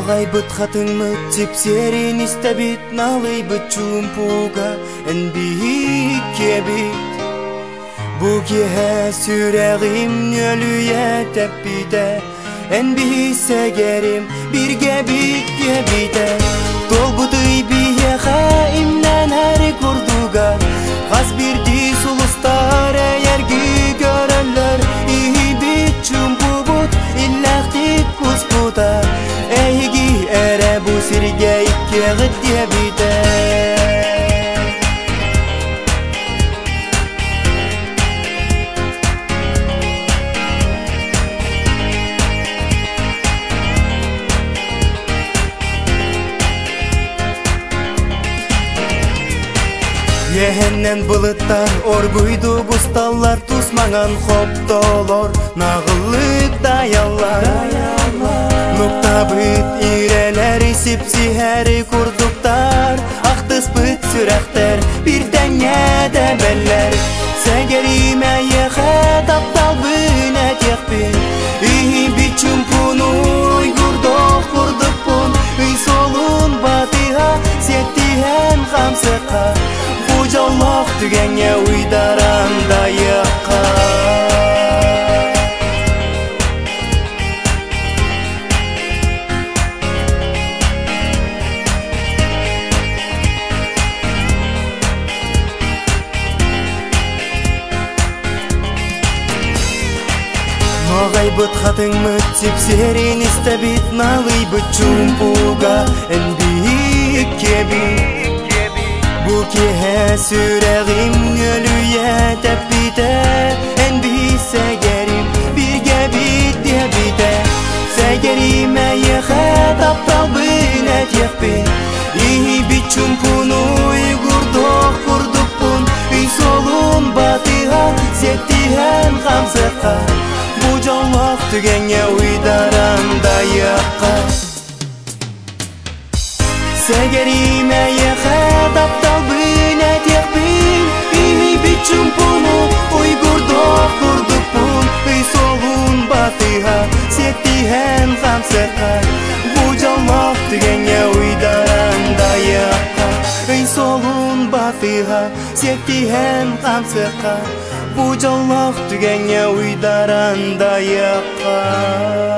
Могай быт хатыңмы тепсерин истебит налый быт чумпуга энбихи кебит Буге сүрегим нөлüye теппиде энбихи сегерим бирге битке бите Толбутый бие хаимнен әри курдуга Хаз бирди сулустар эерги көрөллөр Ихи бит чумпубут иллахтит куспута Эйги эре бу сирге икке гытте бите Ехеннен булыттар орбуйду бусталлар тусмаган хоптолор Нагылык даяллар Нукта быт ирелери сипсихери курдуктар Актыс быт сүрәхтер бирден едебеллер Сәгериме еhe таптал бүне текпин Ихи бичумпуну гурдох курдукпун Үй солун батыга сеттиhen хамсыка Жоллох түгенге уйдаранда яққа Могай быт хатыңмы тепсерин истебит налый быт чумпуга энбихи кебит Буге сүрегим нөлüye теппите энбихи сегерим бирге битте бите Сегериме еhe таптал бүне текпин Ихи бит чумпуну гурдох курдукпун Үй солун батыга сеттиhen хамсыка Бу жоллох түгенге уйдаранда яққа Сегериме еhe таптал бүне текпин Ихи бит чумпуну гурдох курдукпун Үй солун батыга сеттиhen хамсыка Бу жоллох түгенге уйдаранда яққа Үй солун батыга сеттиhen хамсыка Бу жоллох түгенге уйдаранда яққа